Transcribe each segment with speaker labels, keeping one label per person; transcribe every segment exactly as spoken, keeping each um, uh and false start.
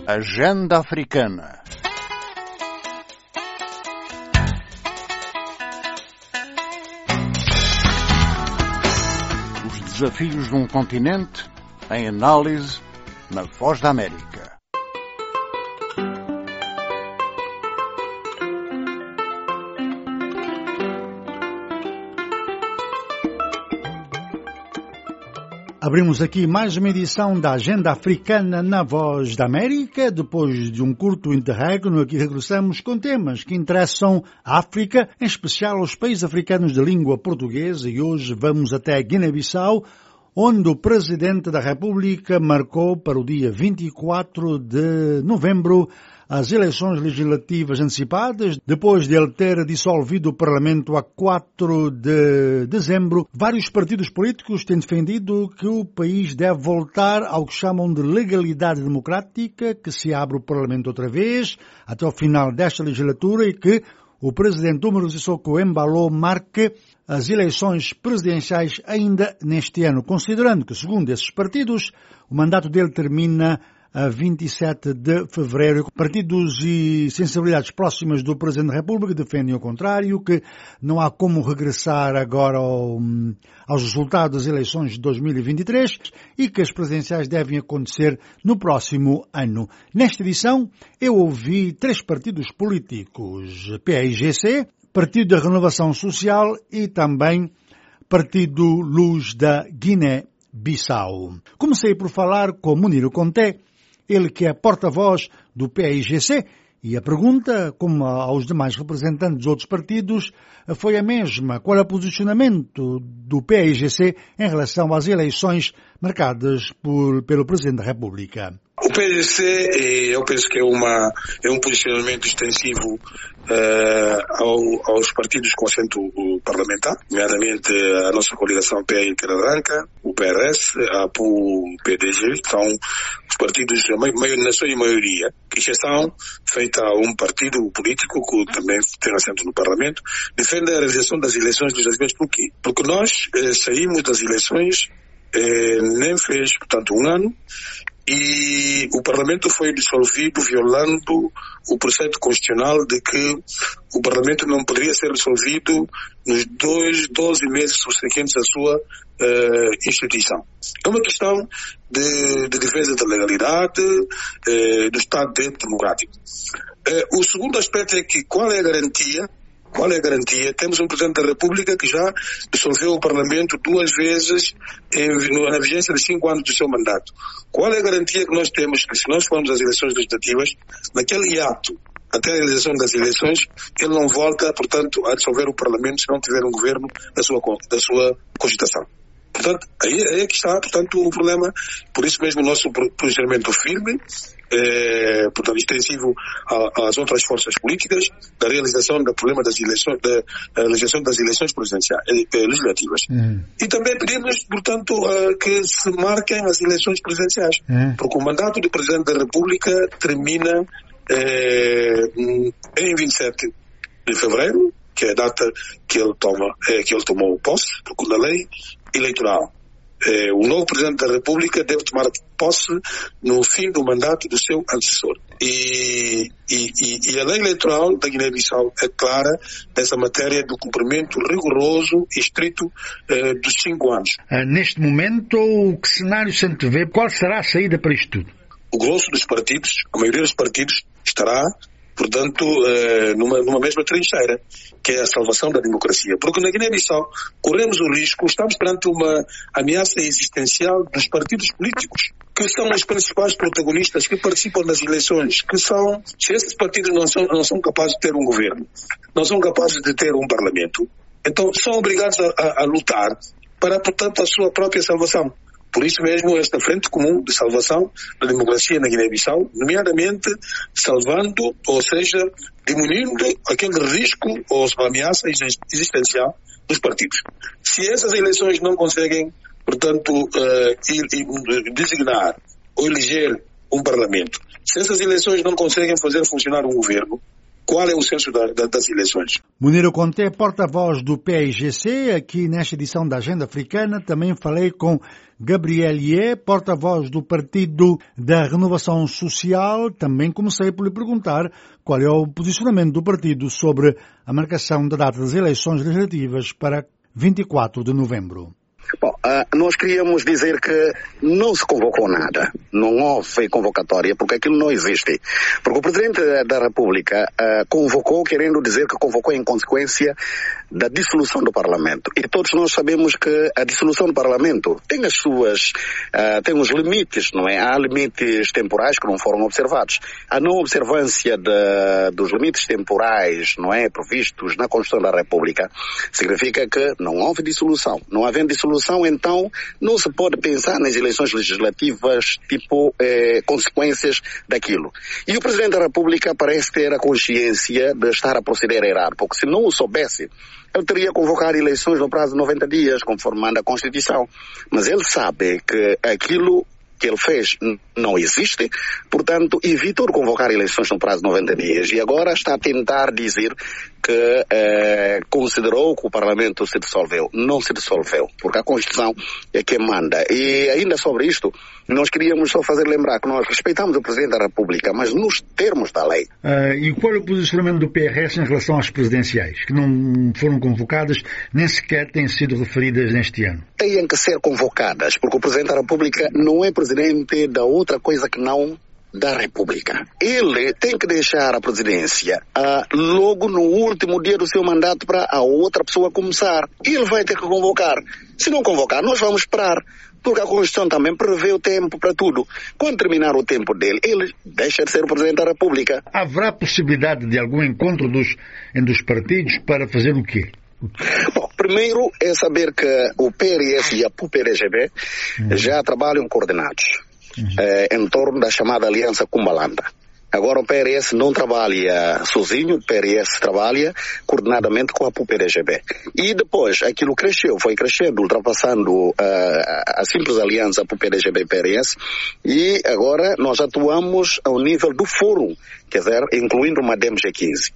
Speaker 1: Agenda Africana. Os desafios de um continente em análise na Voz da América.
Speaker 2: Abrimos aqui mais uma edição da Agenda Africana na Voz da América. Depois de um curto interregno, aqui regressamos com temas que interessam a África, em especial os países africanos de língua portuguesa, e hoje vamos até Guiné-Bissau, onde o Presidente da República marcou para o dia vinte e quatro de novembro as eleições legislativas antecipadas. Depois de ele ter dissolvido o Parlamento a quatro de dezembro, vários partidos políticos têm defendido que o país deve voltar ao que chamam de legalidade democrática, que se abre o Parlamento outra vez até o final desta legislatura e que o Presidente Umaru Sissoco Embalo marque as eleições presidenciais ainda neste ano, considerando que, segundo esses partidos, o mandato dele termina a vinte e sete de fevereiro. Partidos e sensibilidades próximas do Presidente da República defendem o contrário, que não há como regressar agora ao, aos resultados das eleições de dois mil e vinte e três e que as presidenciais devem acontecer no próximo ano. Nesta edição, eu ouvi três partidos políticos, P A I G C, Partido da Renovação Social e também Partido Luz da Guiné-Bissau. Comecei por falar com Munir Conté, ele que é porta-voz do P A I G C, e a pergunta, como aos demais representantes dos outros partidos, foi a mesma. Qual é o posicionamento do P A I G C em relação às eleições marcadas por, pelo Presidente da República?
Speaker 3: O P A I G C, eu penso que é, uma, é um posicionamento extensivo uh, ao, aos partidos com assento parlamentar, nomeadamente a nossa coligação P A I Interbranca, o P R S, a P U, o P D G, que são os partidos, na sua maioria, que já são feita a um partido político que também tem assento no Parlamento, defende a realização das eleições legislativas. Por quê? Porque nós eh, saímos das eleições, eh, nem fez, portanto, um ano, e o Parlamento foi dissolvido violando o preceito constitucional de que o Parlamento não poderia ser dissolvido nos dois, doze meses subsequentes à sua uh, instituição. É uma questão de, de defesa da legalidade, uh, do Estado de Direito democrático. Uh, o segundo aspecto é que qual é a garantia Qual é a garantia? Temos um Presidente da República que já dissolveu o Parlamento duas vezes em, na vigência de cinco anos do seu mandato. Qual é a garantia que nós temos que, se nós formos às eleições legislativas, naquele hiato, até a realização das eleições, ele não volta, portanto, a dissolver o Parlamento se não tiver um governo da sua, da sua Constituição? Portanto, aí, aí é que está, portanto, o problema. Por isso mesmo o nosso posicionamento firme, é, portanto, extensivo às outras forças políticas, da realização do problema das eleições, da, da realização das eleições presidenciais, legislativas. Uhum. E também pedimos, portanto, uh, que se marquem as eleições presidenciais, uhum. porque o mandato do Presidente da República termina é, em vinte e sete de fevereiro, que é a data que ele toma, é, que ele tomou posse, por da lei eleitoral. É, o novo Presidente da República deve tomar posse no fim do mandato do seu antecessor. E, e, e, e a lei eleitoral da Guiné-Bissau é clara nessa matéria do cumprimento rigoroso e estrito é, dos cinco anos.
Speaker 2: Ah, neste momento, o que cenário se antevê? Qual será a saída para isto tudo?
Speaker 3: O grosso dos partidos, a maioria dos partidos, estará, portanto, numa, numa mesma trincheira, que é a salvação da democracia. Porque na Guiné-Bissau corremos o risco, estamos perante uma ameaça existencial dos partidos políticos, que são os principais protagonistas que participam das eleições, que são, se esses partidos não são, não são capazes de ter um governo, não são capazes de ter um parlamento, então são obrigados a, a, a lutar para, portanto, a sua própria salvação. Por isso mesmo, esta frente comum de salvação da democracia na Guiné-Bissau, nomeadamente salvando, ou seja, diminuindo aquele risco ou ameaça existencial dos partidos. Se essas eleições não conseguem, portanto, uh, designar ou eleger um parlamento, se essas eleições não conseguem fazer funcionar um governo, qual é o senso da, da, das eleições.
Speaker 2: Munir Conté, porta-voz do P I G C, aqui nesta edição da Agenda Africana. Também falei com Gabriel Ié, porta-voz do Partido da Renovação Social. Também comecei por lhe perguntar qual é o posicionamento do partido sobre a marcação da data das eleições legislativas para vinte e quatro de novembro.
Speaker 4: Bom, uh, nós queríamos dizer que não se convocou nada, não houve convocatória, porque aquilo não existe. Porque o Presidente da República uh, convocou, querendo dizer que convocou em consequência da dissolução do Parlamento. E todos nós sabemos que a dissolução do Parlamento tem as suas, uh, tem os limites, não é? Há limites temporais que não foram observados. A não observância de, dos limites temporais, não é? Previstos na Constituição da República, significa que não houve dissolução. Não havendo dissolução, então, não se pode pensar nas eleições legislativas, tipo, eh, consequências daquilo. E o Presidente da República parece ter a consciência de estar a proceder errado, porque se não o soubesse, ele teria convocado eleições no prazo de noventa dias, conforme manda a Constituição. Mas ele sabe que aquilo que ele fez não existe, portanto, evitou convocar eleições no prazo de noventa dias. E agora está a tentar dizer que eh, considerou que o Parlamento se dissolveu. Não se dissolveu, porque a Constituição é quem manda. E ainda sobre isto, nós queríamos só fazer lembrar que nós respeitamos o Presidente da República, mas nos termos da lei.
Speaker 2: Uh, e qual é o posicionamento do P R S em relação às presidenciais, que não foram convocadas, nem sequer têm sido referidas neste ano?
Speaker 4: Têm que ser convocadas, porque o Presidente da República não é Presidente da outra coisa que não da República. Ele tem que deixar a presidência uh, logo no último dia do seu mandato para a outra pessoa começar. Ele vai ter que convocar. Se não convocar, nós vamos esperar, porque a Constituição também prevê o tempo para tudo. Quando terminar o tempo dele, ele deixa de ser o Presidente da República.
Speaker 2: Haverá possibilidade de algum encontro dos, entre os partidos para fazer o quê?
Speaker 4: Bom, primeiro é saber que o P R S e a P U P R G B uhum. já trabalham coordenados. Uhum. Eh, em torno da chamada Aliança Kumbalanda. Agora o P R S não trabalha sozinho, o P R S trabalha coordenadamente com a P U P R G B. E depois aquilo cresceu, foi crescendo, ultrapassando uh, a simples aliança P U P R G B e P R S, e agora nós atuamos ao nível do fórum, quer dizer, incluindo uma D E M G quinze.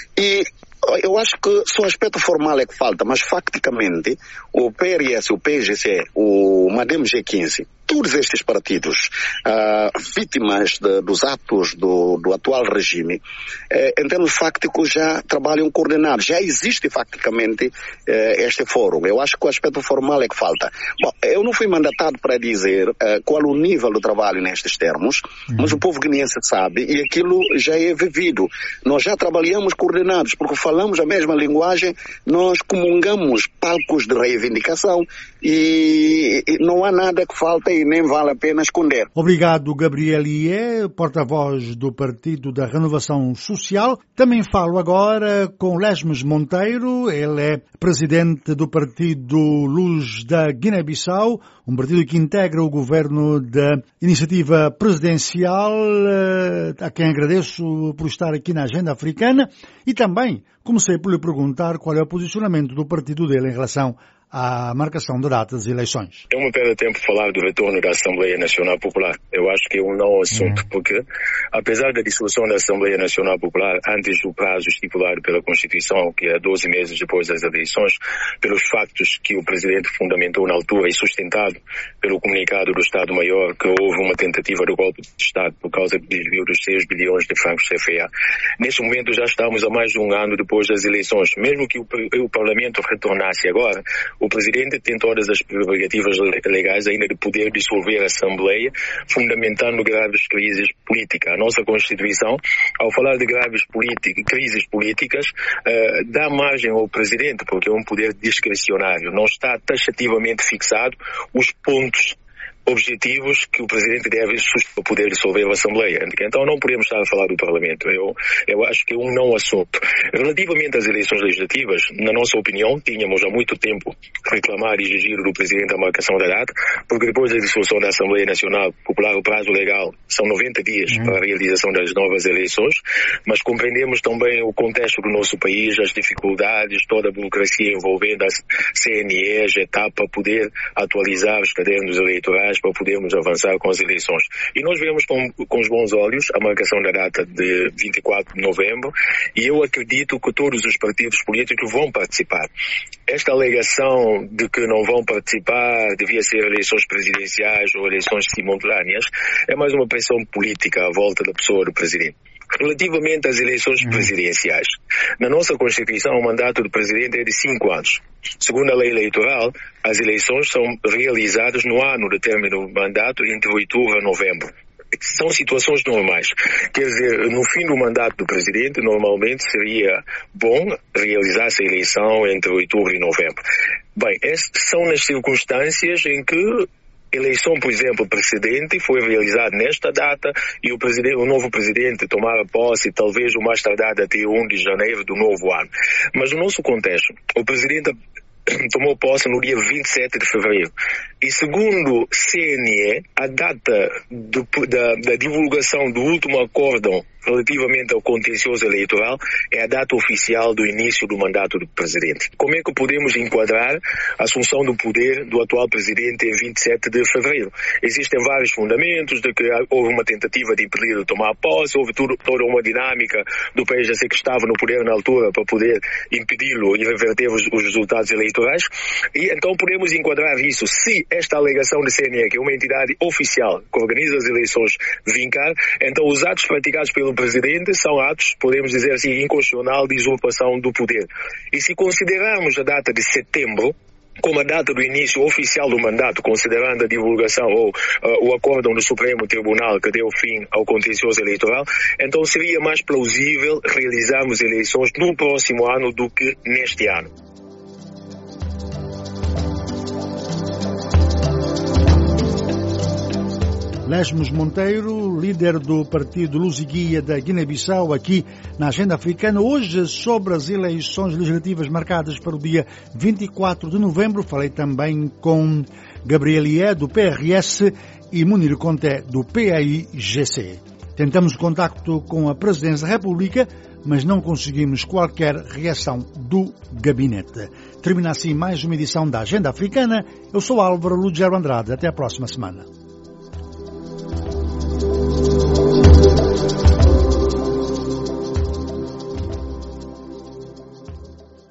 Speaker 4: E eu acho que só o aspecto formal é que falta, mas facticamente o P R S, o P G C, o MADEM G quinze, todos estes partidos uh, vítimas de, dos atos do, do atual regime, eh, em termos fácticos já trabalham coordenados, já existe facticamente eh, este fórum. Eu acho que o aspecto formal é que falta. Bom, eu não fui mandatado para dizer uh, qual o nível do trabalho nestes termos, uhum. mas o povo guineense sabe e aquilo já é vivido. Nós já trabalhamos coordenados, porque falamos a mesma linguagem, nós comungamos palcos de reivindicação e, e não há nada que falta e nem vale a pena esconder.
Speaker 2: Obrigado, Gabriel Ié, porta-voz do Partido da Renovação Social. Também falo agora com Lesmes Monteiro, ele é presidente do Partido Luz da Guiné-Bissau, um partido que integra o governo da Iniciativa Presidencial, a quem agradeço por estar aqui na Agenda Africana, e também comecei por lhe perguntar qual é o posicionamento do partido dele em relação à marcação da data das eleições.
Speaker 5: É uma perda de tempo falar do retorno da Assembleia Nacional Popular. Eu acho que é um não assunto, uhum. porque apesar da dissolução da Assembleia Nacional Popular antes do prazo estipulado pela Constituição, que é doze meses depois das eleições, pelos factos que o Presidente fundamentou na altura e sustentado pelo comunicado do Estado-Maior, que houve uma tentativa de golpe de Estado por causa do desvio dos seis bilhões de francos C F A. Neste momento já estamos a mais de um ano depois das eleições. Mesmo que o, o Parlamento retornasse agora, o Presidente tem todas as prerrogativas legais ainda de poder dissolver a Assembleia, fundamentando graves crises políticas. A nossa Constituição, ao falar de graves política, crises políticas, uh, dá margem ao Presidente, porque é um poder discricionário. Não está taxativamente fixado os pontos objetivos que o Presidente deve para poder dissolver a Assembleia. Então não podemos estar a falar do Parlamento. Eu, eu acho que é um não assunto. Relativamente às eleições legislativas, na nossa opinião, tínhamos há muito tempo reclamar e exigir do Presidente a marcação da data, porque depois da dissolução da Assembleia Nacional Popular, o prazo legal são noventa dias uhum. para a realização das novas eleições, mas compreendemos também o contexto do nosso país, as dificuldades, toda a burocracia envolvendo as C N Es, etapa, poder atualizar os cadernos eleitorais fundamentais para podermos avançar com as eleições. E nós vemos com, com os bons olhos a marcação da data de vinte e quatro de novembro, e eu acredito que todos os partidos políticos vão participar. Esta alegação de que não vão participar, devia ser eleições presidenciais ou eleições simultâneas, é mais uma pressão política à volta da pessoa do presidente. Relativamente às eleições presidenciais, na nossa Constituição o mandato do presidente é de cinco anos. Segundo a lei eleitoral, as eleições são realizadas no ano de término do mandato, entre outubro a novembro. São situações normais. Quer dizer, no fim do mandato do presidente, normalmente seria bom realizar-se a eleição entre outubro e novembro. Bem, essas são nas circunstâncias em que eleição, por exemplo, precedente foi realizada nesta data e o, presidente, o novo presidente tomara posse talvez o mais tardar até um de janeiro do novo ano. Mas no nosso contexto, o presidente tomou posse no dia vinte e sete de fevereiro. E segundo C N E, a data do, da, da divulgação do último acórdão relativamente ao contencioso eleitoral é a data oficial do início do mandato do presidente. Como é que podemos enquadrar a assunção do poder do atual presidente em vinte e sete de fevereiro? Existem vários fundamentos de que houve uma tentativa de impedir de tomar posse, houve tudo, toda uma dinâmica do P J C que estava no poder na altura para poder impedi-lo e reverter os, os resultados eleitorais. E então podemos enquadrar isso, se esta alegação de C N E, que é uma entidade oficial que organiza as eleições, vincar, então os atos praticados pelo presidente são atos, podemos dizer assim, inconstitucional de usurpação do poder. E se considerarmos a data de setembro como a data do início oficial do mandato, considerando a divulgação ou uh, o acórdão do Supremo Tribunal que deu fim ao contencioso eleitoral, então seria mais plausível realizarmos eleições no próximo ano do que neste ano.
Speaker 2: Lesmos Monteiro, líder do partido Luziguia da Guiné-Bissau, aqui na Agenda Africana, hoje sobre as eleições legislativas marcadas para o dia vinte e quatro de novembro. Falei também com Gabriel Ié, do P R S, e Munir Conté, do P A I G C. Tentamos o contacto com a Presidência da República, mas não conseguimos qualquer reação do gabinete. Termina assim mais uma edição da Agenda Africana. Eu sou Álvaro Lugero Andrade. Até a próxima semana.